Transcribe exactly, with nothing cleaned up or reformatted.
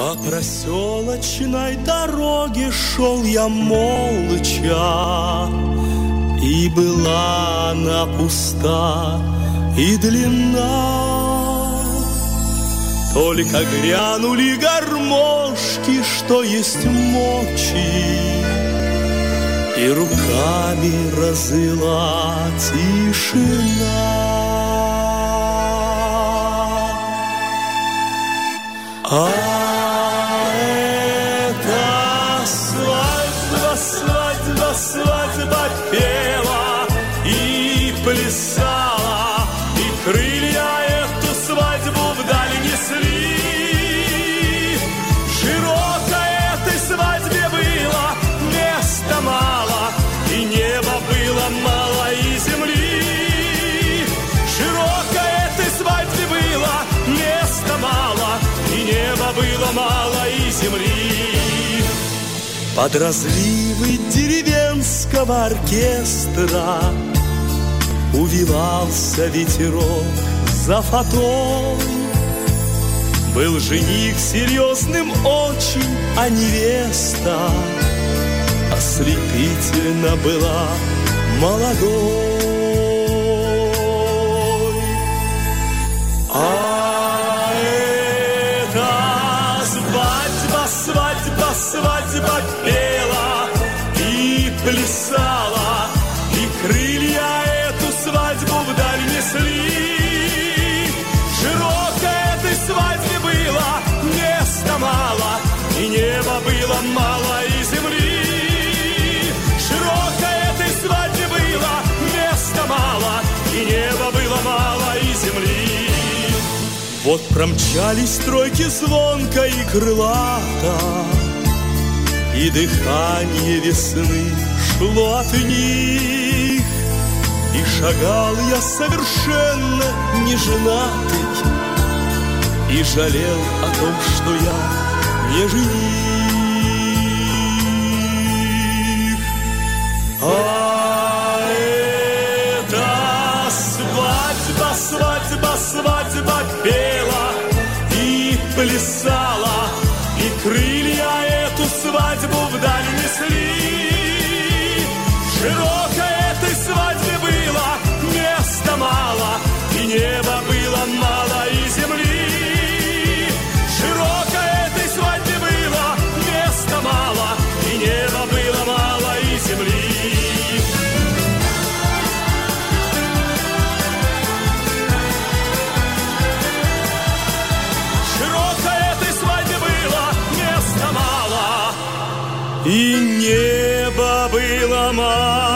По проселочной дороге шел я молча, и была она пуста и длинна. Только грянули гармошки, что есть мочи, и руками разыла тишина. А это свадьба, свадьба, свадьба пела и плясала, и крылья эту свадьбу вдаль несли. Широко этой свадьбе было места мало, и неба было мало, и земли. Широко этой свадьбе было места мало, и неба было мало, и земли. Под разливы деревенского оркестра увивался ветерок за фатон. Был жених серьезным очень, а невеста ослепительно была молодой. А это свадьба, свадьба, свадьба пела и плясала, и крылья эту свадьбу вдаль несли. Широко этой свадьбе было места мало, и неба было мало, и земли. Широко этой свадьбе было места мало, и неба было мало, и земли. Вот промчались стройки звонко и крылато, и дыхание весны шло от них. И шагал я совершенно не женатый, и жалел о том, что я не жених. А это свадьба, свадьба, свадьба пела и плясала, и крылья эту свадьбу вдаль несли. Широко этой свадьбе было места мало, и неба было мало, и земли. Широко этой свадьбе было места мало, и неба было мало, и земли. И неба было мало,